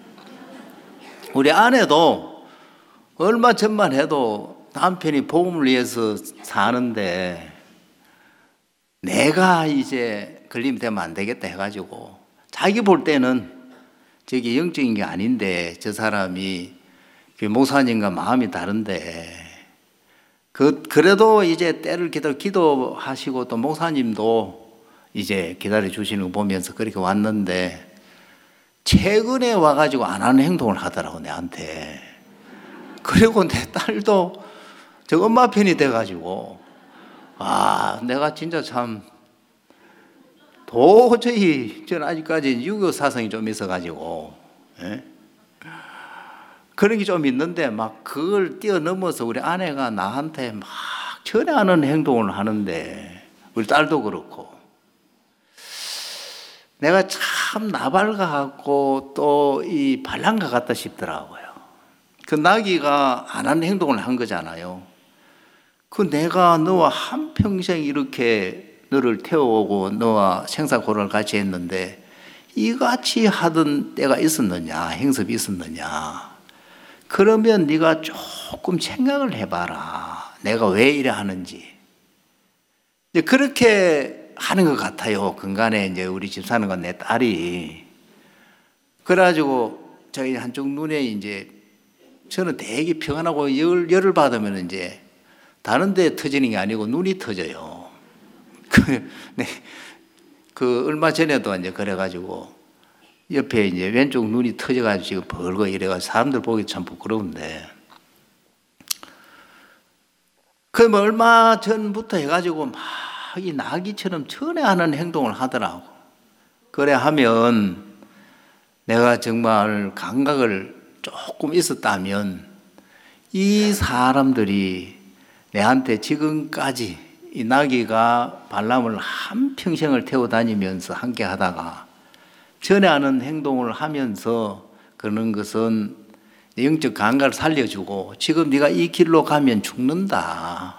우리 아내도 얼마 전만 해도 남편이 복음을 위해서 사는데 내가 이제 걸리면 되면 안 되겠다 해가지고 자기 볼 때는 저게 영적인 게 아닌데 저 사람이 목사님과 마음이 다른데 그, 그래도 이제 때를 기다려 기도하시고 또 목사님도 이제 기다려 주시는 거 보면서 그렇게 왔는데 최근에 와가지고 안 하는 행동을 하더라고, 내한테. 그리고 내 딸도 저 엄마 편이 돼가지고 아, 내가 진짜 참 도저히 저는 아직까지 유교 사상이 좀 있어가지고 예? 그런 게 좀 있는데 막 그걸 뛰어넘어서 우리 아내가 나한테 막 전해하는 행동을 하는데 우리 딸도 그렇고 내가 참 나발가갖고 또 이 발랑가 같다 싶더라고요. 그 나귀가 안 하는 행동을 한 거잖아요. 그 내가 너와 한평생 이렇게 너를 태워오고 너와 생사고를 같이 했는데 이같이 하던 때가 있었느냐, 행습이 있었느냐. 그러면 네가 조금 생각을 해봐라. 내가 왜 이래 하는지. 이제 그렇게 하는 것 같아요. 근간에 이제 우리 집 사는 건 내 딸이. 그래가지고 저희 한쪽 눈에 이제 저는 되게 평안하고 열, 열을 받으면 이제 다른 데 터지는 게 아니고 눈이 터져요. 그, 네, 그 얼마 전에도 이제 그래가지고 옆에 이제 왼쪽 눈이 터져가지고 지금 벌거 이래가지고 사람들 보기 참 부끄러운데. 그 뭐 얼마 전부터 해가지고 막 이 나귀처럼 전해하는 행동을 하더라고. 그래 하면 내가 정말 감각을 조금 있었다면 이 사람들이 내한테 지금까지 이 나귀가 발람을 한 평생을 태워 다니면서 함께 하다가 전해하는 행동을 하면서 그러는 것은 영적 감각을 살려주고 지금 네가 이 길로 가면 죽는다.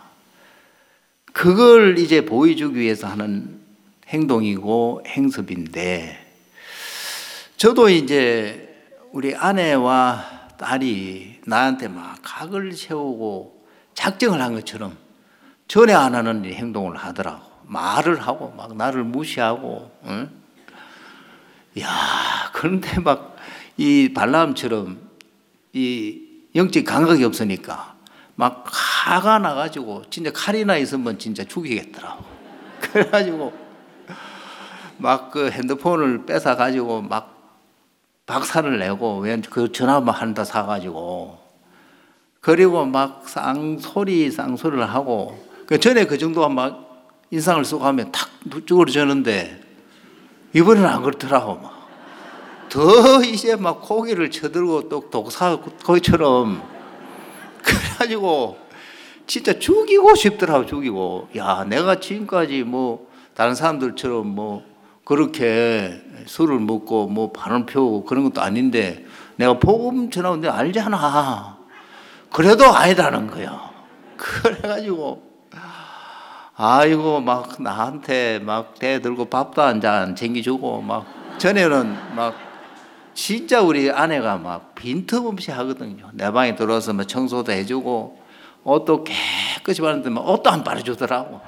그걸 이제 보여주기 위해서 하는 행동이고 행습인데, 저도 이제 우리 아내와 딸이 나한테 막 각을 세우고 작정을 한 것처럼 전에 안 하는 행동을 하더라고. 말을 하고 막 나를 무시하고, 응? 야, 그런데 막 이 발람처럼 이 영적 감각이 없으니까 막 화가 나가지고 진짜 칼이나 있으면 진짜 죽이겠더라고. 그래가지고 막 그 핸드폰을 뺏어 가지고 막 박살을 내고, 왜 그 전화만 한다 사가지고, 그리고 막 쌍소리 쌍소리를 하고, 그 전에 그 정도 막 인상을 쓰고 하면 탁 쭈그러졌는데 이번에는 안 그렇더라고. 막 더 이제 막 고개를 쳐들고 또 독사거위처럼, 그래가지고 진짜 죽이고 싶더라고. 죽이고, 야, 내가 지금까지 뭐 다른 사람들처럼 뭐 그렇게 술을 먹고 뭐 바람 피우고 그런 것도 아닌데 내가 복음 전하는데 알잖아. 그래도 아니라는 거야. 그래가지고 아이고 막 나한테 막 대 들고 밥도 한 잔 챙겨주고, 막 전에는 막 진짜 우리 아내가 막 빈틈없이 하거든요. 내 방에 들어와서 막 청소도 해주고 옷도 깨끗이 바르는데 막 옷도 안 빨아주더라고.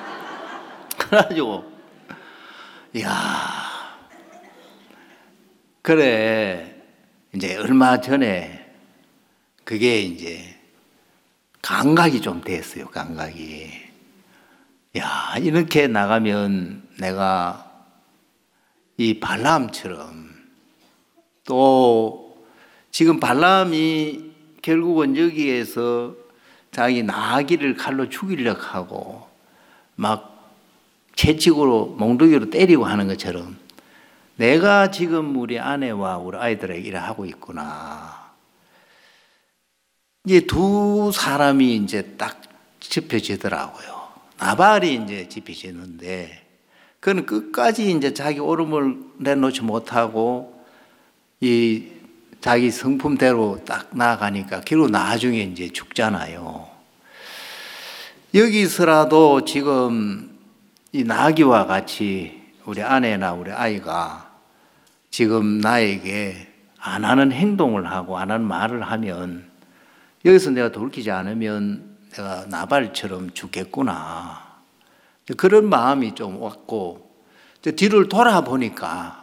그래가지고 이야, 그래 이제 얼마 전에 그게 이제 감각이 좀 됐어요. 감각이. 야, 이렇게 나가면 내가 이 발람처럼, 또 지금 발람이 결국은 여기에서 자기 나귀를 칼로 죽이려고 하고 막 채찍으로 몽둥이로 때리고 하는 것처럼 내가 지금 우리 아내와 우리 아이들에게 일을 하고 있구나. 이제 두 사람이 이제 딱 짚혀지더라고요. 나발이 이제 짚혀지는데, 그는 끝까지 이제 자기 오름을 내놓지 못하고 이 자기 성품대로 딱 나아가니까 결국 나중에 이제 죽잖아요. 여기서라도 지금 이 나귀와 같이 우리 아내나 우리 아이가 지금 나에게 안 하는 행동을 하고 안 하는 말을 하면, 여기서 내가 돌이키지 않으면 내가 나발처럼 죽겠구나. 그런 마음이 좀 왔고, 뒤를 돌아보니까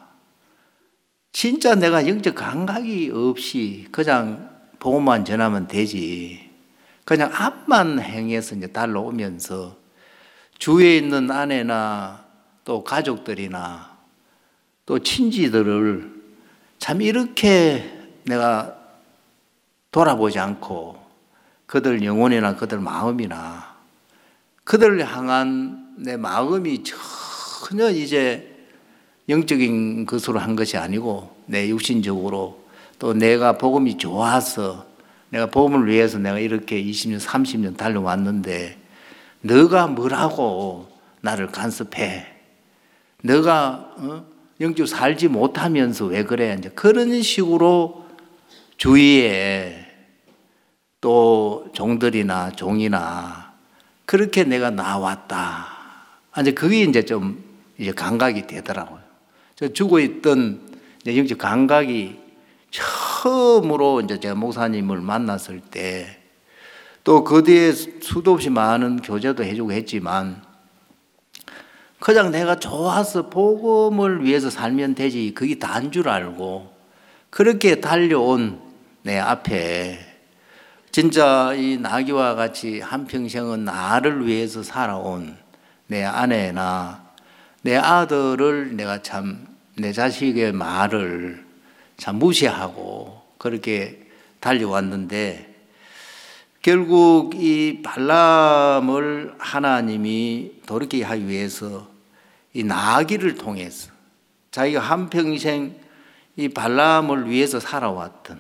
진짜 내가 영적 감각이 없이 그냥 복음만 전하면 되지, 그냥 앞만 행해서 이제 달려오면서 주위에 있는 아내나 또 가족들이나 또 친지들을 참 이렇게 내가 돌아보지 않고 그들 영혼이나 그들 마음이나 그들을 향한 내 마음이 전혀 이제 영적인 것으로 한 것이 아니고 내 육신적으로, 또 내가 복음이 좋아서 내가 복음을 위해서 내가 이렇게 이십 년 삼십 년 달려왔는데 너가 뭐라고 나를 간섭해? 너가 어? 영적으로 살지 못하면서 왜 그래? 이제 그런 식으로 주위에 또 종들이나 종이나 그렇게 내가 나왔다. 이제 그게 이제 좀 이제 감각이 되더라고요. 저 죽어 있던 영적 감각이 처음으로 이제 제가 목사님을 만났을 때, 또 그 뒤에 수도 없이 많은 교제도 해주고 했지만, 그냥 내가 좋아서 복음을 위해서 살면 되지, 그게 다인 줄 알고 그렇게 달려온 내 앞에 진짜 이 나귀와 같이 한평생은 나를 위해서 살아온 내 아내나 내 아들을 내가 참 내 자식의 말을 참 무시하고 그렇게 달려왔는데, 결국 이 발람을 하나님이 돌이키게 하기 위해서 이 나귀를 통해서 자기가 한평생 이 발람을 위해서 살아왔던,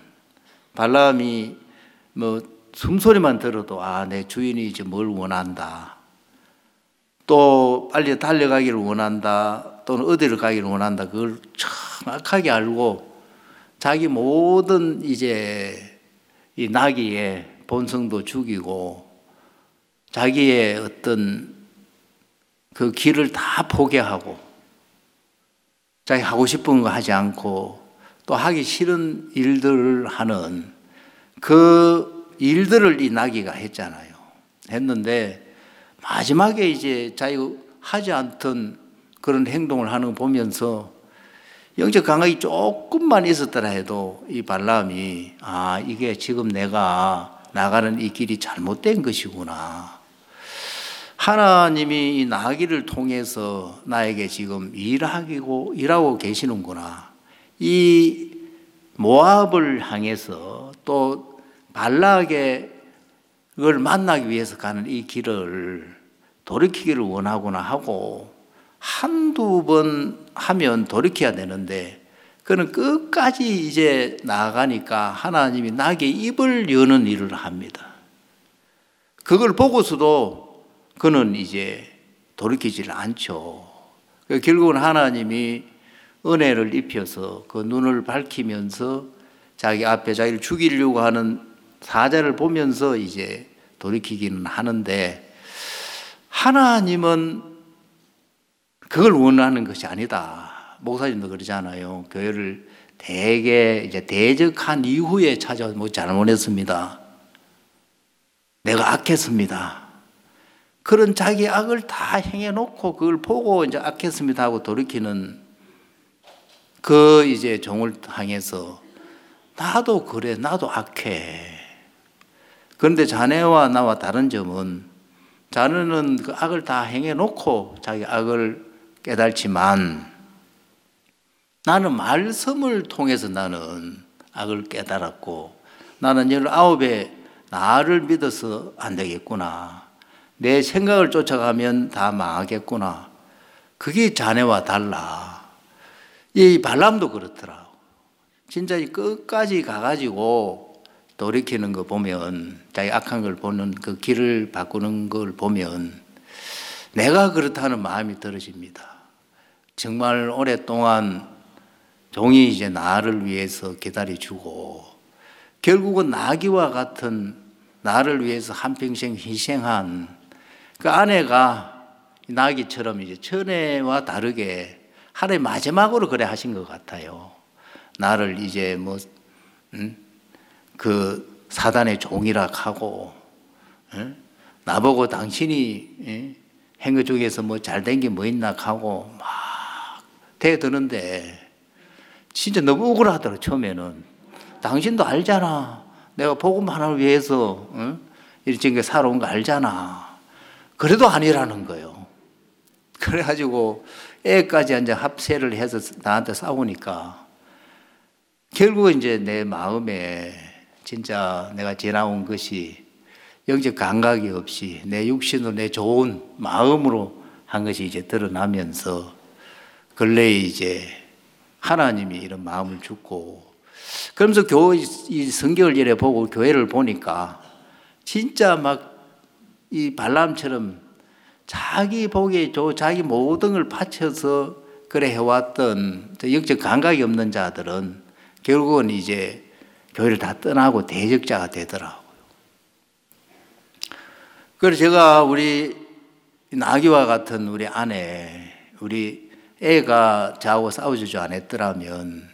발람이 뭐 숨소리만 들어도 아, 내 주인이 이제 뭘 원한다, 또 빨리 달려가기를 원한다, 또는 어디를 가기를 원한다, 그걸 정확하게 알고 자기 모든 이제 이 나귀의 본성도 죽이고 자기의 어떤 그 길을 다 포기하고 자기 하고 싶은 거 하지 않고 또 하기 싫은 일들을 하는 그 일들을 이 나귀가 했잖아요. 했는데 마지막에 이제 자기가 하지 않던 그런 행동을 하는 거 보면서 영적 감각이 조금만 있었더라 해도 이 발람이 아, 이게 지금 내가 나가는 이 길이 잘못된 것이구나. 하나님이 이 나귀를 통해서 나에게 지금 일하고, 일하고 계시는구나. 이 모압을 향해서 또 발락의 걸 만나기 위해서 가는 이 길을 돌이키기를 원하구나 하고 한두 번 하면 돌이켜야 되는데 그는 끝까지 이제 나아가니까 하나님이 나귀의 입을 여는 일을 합니다. 그걸 보고서도 그는 이제 돌이키질 않죠. 결국은 하나님이 은혜를 입혀서 그 눈을 밝히면서 자기 앞에 자기를 죽이려고 하는 사자를 보면서 이제 돌이키기는 하는데 하나님은 그걸 원하는 것이 아니다. 목사님도 그러잖아요. 교회를 대개 이제 대적한 이후에 찾아와서 뭐 잘못했습니다. 내가 악했습니다. 그런 자기 악을 다 행해놓고 그걸 보고 이제 악했습니다 하고 돌이키는 그 이제 종을 향해서 나도 그래, 나도 악해. 그런데 자네와 나와 다른 점은 자네는 그 악을 다 행해놓고 자기 악을 깨달지만 나는 말씀을 통해서 나는 악을 깨달았고 나는 열아홉에 나를 믿어서 안 되겠구나. 내 생각을 쫓아가면 다 망하겠구나. 그게 자네와 달라. 이 발람도 그렇더라. 진짜 끝까지 가가지고 돌이키는 거 보면 자기 악한 걸 보는 그 길을 바꾸는 걸 보면 내가 그렇다는 마음이 들어집니다. 정말 오랫동안 종이 이제 나를 위해서 기다려주고 결국은 나귀와 같은 나를 위해서 한평생 희생한 그 아내가 나귀처럼 이제 전에와 다르게 하나님 마지막으로 그래 하신 것 같아요. 나를 이제 뭐, 음? 그 사단의 종이라 하고, 음? 나보고 당신이 음? 한 것 중에서 뭐 잘된 게 뭐 있나 하고 막 대드는데 진짜 너무 억울하더라, 처음에는. 당신도 알잖아. 내가 복음 하나를 위해서 음? 이렇게 살아온 거 알잖아. 그래도 아니라는 거예요. 그래가지고 애까지 이제 합세를 해서 나한테 싸우니까 결국은 이제 내 마음에 진짜 내가 지나온 것이 영적 감각이 없이 내 육신으로 내 좋은 마음으로 한 것이 이제 드러나면서 근래에 이제 하나님이 이런 마음을 주고 그러면서 교회 이 성경을 이래 보고 교회를 보니까 진짜 막 이 발람처럼 자기 보기에 좋고 자기 모든 걸 바쳐서 그래 해왔던 영적 감각이 없는 자들은 결국은 이제 교회를 다 떠나고 대적자가 되더라고요. 그래서 제가 우리 나귀와 같은 우리 아내, 우리 애가 저하고 싸워주지 않았더라면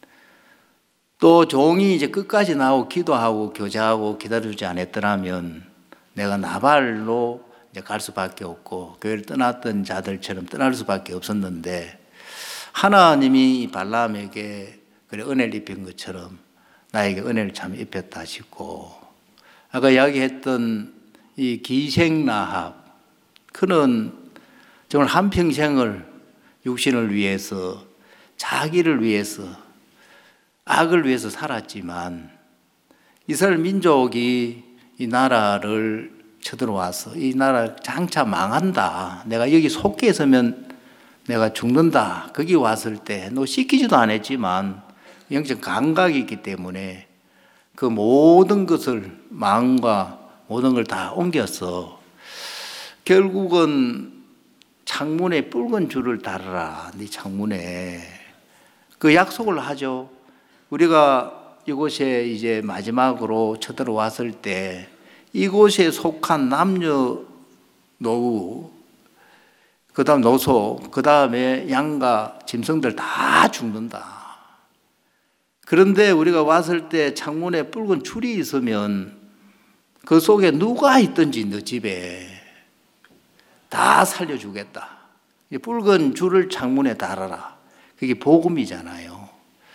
또 종이 이제 끝까지 나오고 기도하고 교제하고 기다려주지 않았더라면 내가 나발로 이제 갈 수밖에 없고 교회를 떠났던 자들처럼 떠날 수밖에 없었는데 하나님이 이 발람에게 그래 은혜를 입힌 것처럼 나에게 은혜를 참 입혔다 싶고 아까 이야기했던 이 기생라합 그는 정말 한평생을 육신을 위해서 자기를 위해서 악을 위해서 살았지만 이스라엘 민족이 이 나라를 쳐들어와서 이 나라 장차 망한다. 내가 여기 속해 있으면 내가 죽는다. 거기 왔을 때 너 시키지도 않았지만 영적 감각이 있기 때문에 그 모든 것을 마음과 모든 걸 다 옮겨서 결국은 창문에 붉은 줄을 달아라. 네 창문에. 그 약속을 하죠. 우리가 이곳에 이제 마지막으로 쳐들어왔을 때 이곳에 속한 남녀 노후, 그 다음 노소, 그 다음에 양과 짐승들 다 죽는다. 그런데 우리가 왔을 때 창문에 붉은 줄이 있으면 그 속에 누가 있든지 너 집에 다 살려주겠다. 붉은 줄을 창문에 달아라. 그게 복음이잖아요.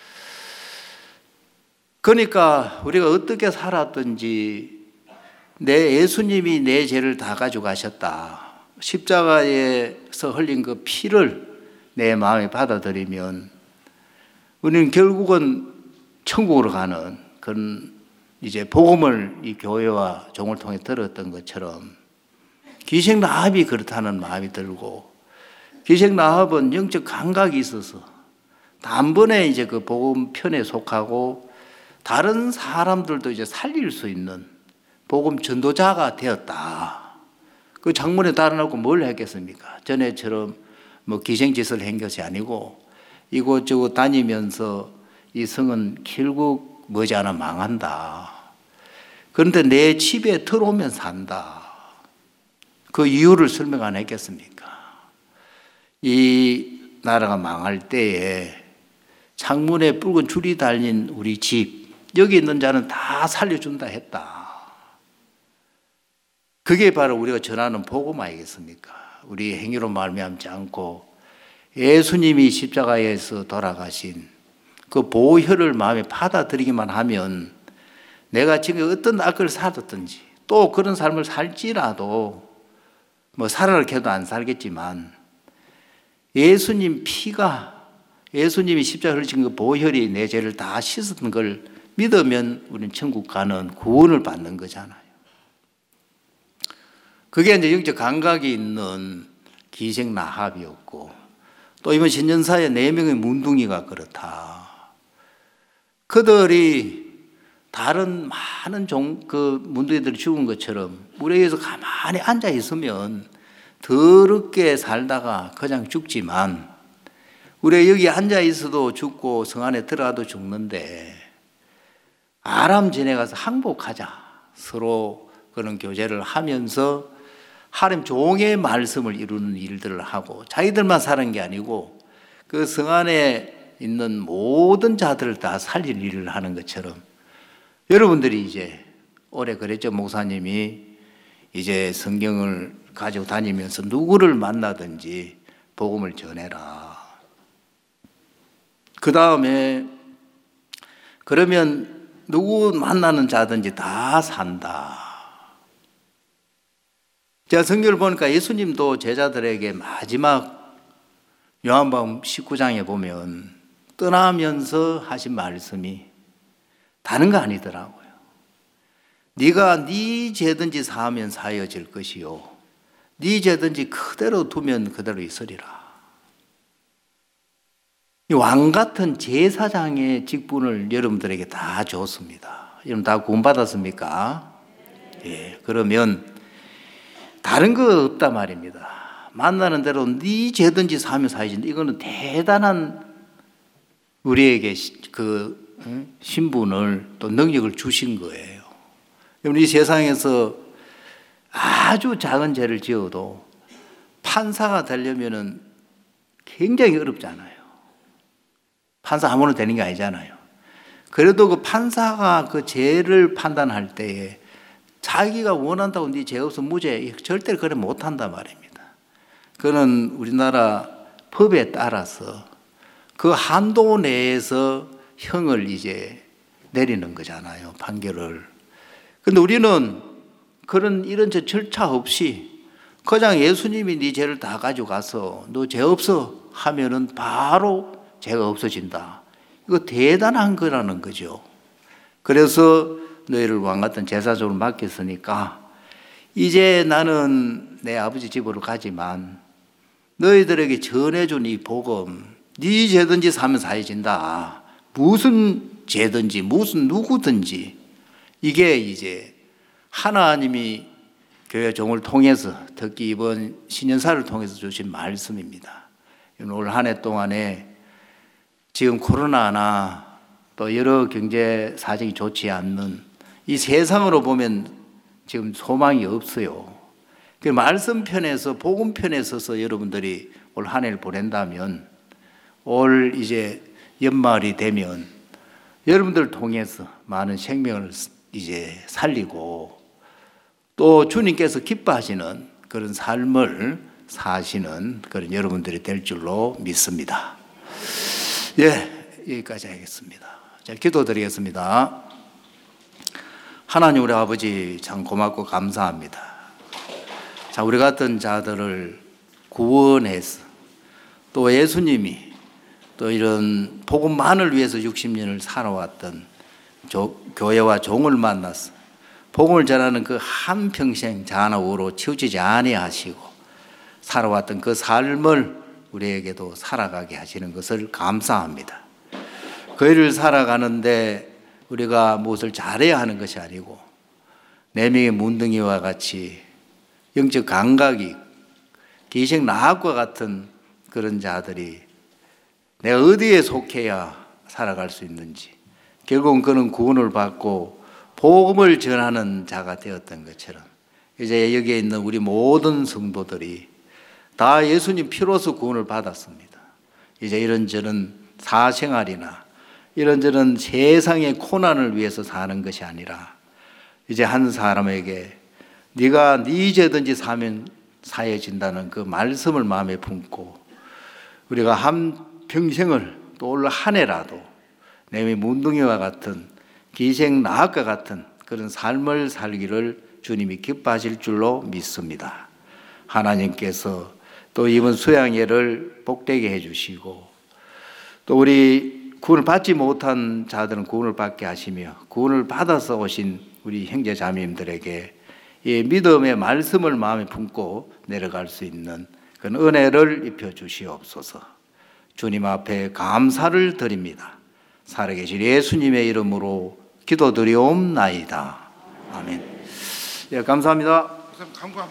그러니까 우리가 어떻게 살았든지 내 예수님이 내 죄를 다 가져가셨다. 십자가에서 흘린 그 피를 내 마음에 받아들이면 우리는 결국은 천국으로 가는 그런 이제 복음을 이 교회와 종을 통해 들었던 것처럼 기생 라합이 그렇다는 마음이 들고, 기생 라합은 영적 감각이 있어서 단번에 이제 그 복음 편에 속하고 다른 사람들도 이제 살릴 수 있는 복음 전도자가 되었다. 그 창문에 달아놓고 뭘 했겠습니까? 전에처럼 뭐 기생짓을 한 것이 아니고 이곳저곳 다니면서 이 성은 결국 머지않아 망한다. 그런데 내 집에 들어오면 산다. 그 이유를 설명 안 했겠습니까? 이 나라가 망할 때에 창문에 붉은 줄이 달린 우리 집, 여기 있는 자는 다 살려준다 했다. 그게 바로 우리가 전하는 복음 아니겠습니까? 우리 행위로 말미암지 않고 예수님이 십자가에서 돌아가신 그 보혈을 마음에 받아들이기만 하면 내가 지금 어떤 악을 살았든지 또 그런 삶을 살지라도 뭐 살아라 해도 안 살겠지만 예수님 피가, 예수님이 십자가에 흘리신 그 보혈이 내 죄를 다 씻었던 걸 믿으면 우리는 천국 가는 구원을 받는 거잖아요. 그게 이제 영적 감각이 있는 기생 라합이었고, 또 이번 신년사에 네 명의 문둥이가 그렇다. 그들이 다른 많은 종, 그 문둥이들이 죽은 것처럼 우리에게서 가만히 앉아 있으면 더럽게 살다가 그냥 죽지만, 우리가 여기 앉아 있어도 죽고 성 안에 들어가도 죽는데 아람 전에 가서 항복하자. 서로 그런 교제를 하면서 하나님 종의 말씀을 이루는 일들을 하고 자기들만 사는 게 아니고 그 성 안에 있는 모든 자들을 다 살릴 일을 하는 것처럼 여러분들이 이제 올해 그랬죠. 목사님이 이제 성경을 가지고 다니면서 누구를 만나든지 복음을 전해라. 그 다음에 그러면 누구 만나는 자든지 다 산다. 제가 성경을 보니까 예수님도 제자들에게 마지막 요한복음 십구 장에 보면 떠나면서 하신 말씀이 다른 거 아니더라고요. 네가 네 죄든지 사하면 사하여질 것이요 네 죄든지 그대로 두면 그대로 있으리라. 왕 같은 제사장의 직분을 여러분들에게 다 줬습니다. 여러분 다 구원받았습니까? 예, 그러면 다른 거 없다 말입니다. 만나는 대로 네 죄든지 사하면 사하여진다. 이거는 대단한 우리에게 그 신분을 또 능력을 주신 거예요. 여러분 이 세상에서 아주 작은 죄를 지어도 판사가 되려면은 굉장히 어렵잖아요. 판사 아무나 되는 게 아니잖아요. 그래도 그 판사가 그 죄를 판단할 때에 자기가 원한다고 네 죄 없어 무죄 절대로 그래 못한단 말입니다. 그는 우리나라 법에 따라서 그 한도 내에서 형을 이제 내리는 거잖아요. 판결을. 근데 우리는 그런 이런 저 절차 없이 그냥 예수님이 네 죄를 다 가져가서 너 죄 없어 하면은 바로 죄가 없어진다. 이거 대단한 거라는 거죠. 그래서 너희를 왕 같은 제사장으로 맡겼으니까 이제 나는 내 아버지 집으로 가지만 너희들에게 전해준 이 복음, 네 죄든지 사면 사해진다. 무슨 죄든지 무슨 누구든지 이게 이제 하나님이 교회 종을 통해서 특히 이번 신년사를 통해서 주신 말씀입니다. 올 한 해 동안에 지금 코로나나 또 여러 경제 사정이 좋지 않는 이 세상으로 보면 지금 소망이 없어요. 그 말씀편에서 복음편에 서서 여러분들이 올 한 해를 보낸다면 올 이제 연말이 되면 여러분들을 통해서 많은 생명을 이제 살리고 또 주님께서 기뻐하시는 그런 삶을 사시는 그런 여러분들이 될 줄로 믿습니다. 예, 여기까지 하겠습니다. 자, 기도드리겠습니다. 하나님 우리 아버지 참 고맙고 감사합니다. 자, 우리 같은 자들을 구원해서 또 예수님이 또 이런 복음만을 위해서 육십 년을 살아왔던 조, 교회와 종을 만나서 복음을 전하는 그 한평생 잔혹으로 치우치지 아니하시고 살아왔던 그 삶을 우리에게도 살아가게 하시는 것을 감사합니다. 그 일을 살아가는데 우리가 무엇을 잘해야 하는 것이 아니고 네 명의 문둥이와 같이 영적 감각이 기생 나학과 같은 그런 자들이 내가 어디에 속해야 살아갈 수 있는지 결국은 그는 구원을 받고 복음을 전하는 자가 되었던 것처럼 이제 여기에 있는 우리 모든 성도들이 다 예수님 피로서 구원을 받았습니다. 이제 이런저런 사생활이나 이런저런 세상의 고난을 위해서 사는 것이 아니라 이제 한 사람에게 네가 네 죄든지 사면 사해진다는 그 말씀을 마음에 품고 우리가 한 평생을 또 올 한 해라도 내 문둥이와 같은 기생 나학과 같은 그런 삶을 살기를 주님이 기뻐하실 줄로 믿습니다. 하나님께서 또 이번 수양회를 복되게 해주시고 또 우리 구원을 받지 못한 자들은 구원을 받게 하시며 구원을 받아서 오신 우리 형제 자매님들에게 이 믿음의 말씀을 마음에 품고 내려갈 수 있는 그런 은혜를 입혀 주시옵소서. 주님 앞에 감사를 드립니다. 살아계신 예수님의 이름으로 기도드리옵나이다. 아멘. 예, 감사합니다.